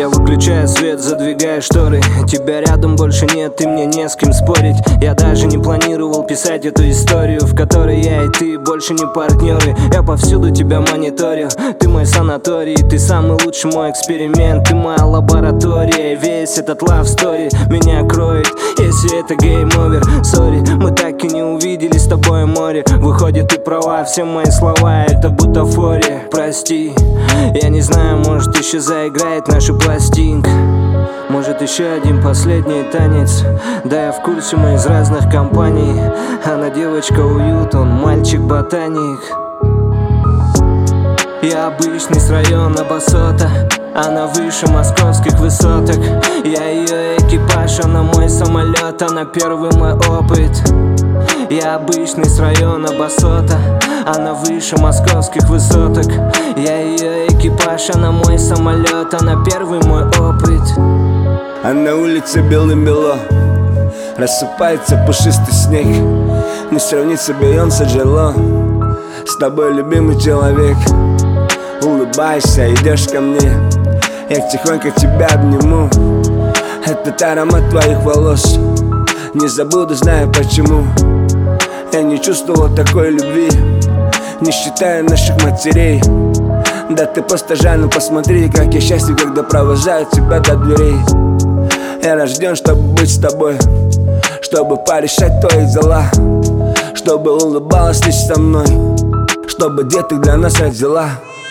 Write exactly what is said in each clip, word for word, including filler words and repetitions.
Я выключаю свет, задвигаю шторы. Тебя рядом больше нет, и мне не с кем спорить. Я даже не планировал писать эту историю, в которой я и ты больше не партнеры. Я повсюду тебя мониторю. Ты мой санаторий, ты самый лучший мой эксперимент. Ты моя лаборатория, весь этот love story меня кроет, если это game over. Сори, мы так и не увидели с тобой море. Выходит, ты права, все мои слова это бутафория. Прости, я не знаю, может еще заиграет наша пластинка. Может еще один последний танец. Да, я в курсе, мы из разных компаний. Она девочка уют, он мальчик-ботаник. Я обычный с района Басота, она выше московских высоток. Я ее экипаж, она мой самолет, она первый мой опыт. Я обычный с района Басота, она выше московских высоток. Я ее экипаж, она мой самолет, она первый мой опыт. А на улице белым-бело, рассыпается пушистый снег. Не сравнится Бейонсе Джело с тобой, любимый человек. Улыбайся, идешь ко мне, я тихонько тебя обниму. Этот аромат твоих волос не забуду, знаю почему. Я не чувствовал такой любви, не считая наших матерей. Да ты просто жаль, посмотри, как я счастлив, когда провожаю тебя до дверей. Я рожден, чтобы быть с тобой, чтобы порешать твои дела, чтобы улыбалась лишь со мной, чтобы деток для нас родила.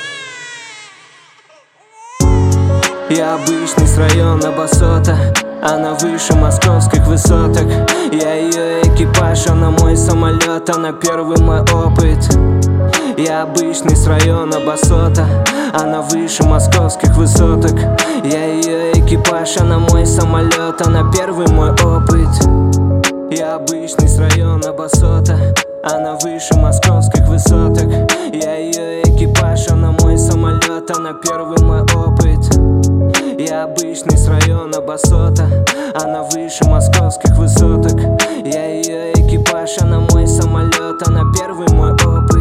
Я обычный с района Басота, она выше московских высоток. Я ее экипаж, она мой самолет, она первый мой опыт. Я обычный с района Басота, она выше московских высоток. Я ее экипаж, она мой самолет, она первый мой опыт. Я обычный с района Басота, она выше московских высоток. Я ее экипаж, она мой самолет, она первый мой опыт. Я обычный с района Басота, она выше московских высоток. Я ее экипаж, она мой самолет, она первый мой опыт.